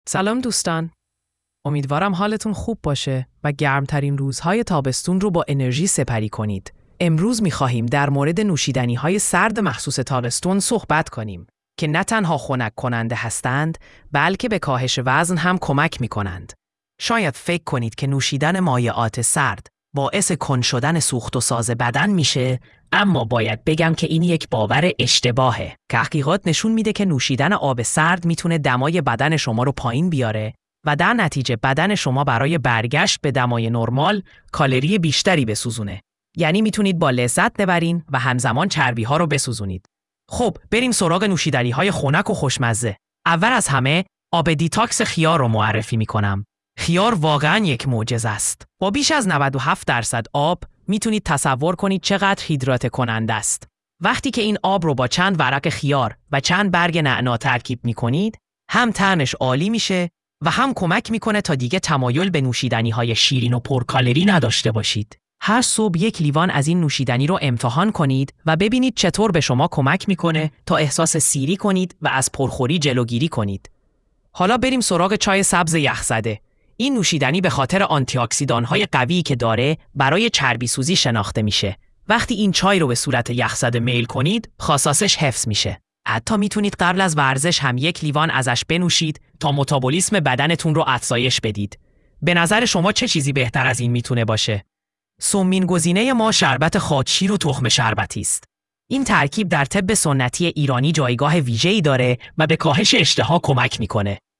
سلام دوستان. امیدوارم حالتون خوب باشه و گرمترین روزهای تابستون رو با انرژی سپری کنید. امروز می‌خواهیم در مورد نوشیدنی‌های سرد مخصوص تابستون صحبت کنیم که نه تنها خنک کننده هستند بلکه به کاهش وزن هم کمک می‌کنند. شاید فکر کنید که نوشیدن مایعات سرد باعث کند شدن سوخت و ساز بدن میشه، اما باید بگم که این یک باور اشتباهه. تحقیقات نشون میده که نوشیدن آب سرد میتونه دمای بدن شما رو پایین بیاره و در نتیجه بدن شما برای برگشت به دمای نرمال کالری بیشتری بسوزونه. یعنی میتونید با لذت ببرین و همزمان چربی ها رو بسوزونید. خب بریم سراغ نوشیدنی های خنک و خوشمزه. اول از همه آب دیتاکس خیار رو معرفی میکنم. خیار واقعاً یک معجزه است. با بیش از 97% آب میتونید تصور کنید چقدر هیدراته کننده است. وقتی که این آب رو با چند ورق خیار و چند برگ نعنا ترکیب میکنید، هم طعمش عالی میشه و هم کمک میکنه تا دیگه تمایل به نوشیدنی‌های شیرین و پرکالری نداشته باشید. هر صبح یک لیوان از این نوشیدنی رو امتحان کنید و ببینید چطور به شما کمک میکنه تا احساس سیری کنید و از پرخوری جلوگیری کنید. حالا بریم سراغ چای سبز یخزده. این نوشیدنی به خاطر آنتی اکسیدان‌های قویی که داره برای چربی سوزی شناخته میشه. وقتی این چای رو به صورت یخزده میل کنید، خاصیتش حفظ میشه. حتی میتونید قبل از ورزش هم یک لیوان ازش بنوشید تا متابولیسم بدنتون رو افزایش بدید. به نظر شما چه چیزی بهتر از این میتونه باشه؟ سومین گزینه ما شربت خاچشیر و تخم شربتی است. این ترکیب در طب سنتی ایرانی جایگاه ویژه‌ای داره و به کاهش اشتها کمک میکنه.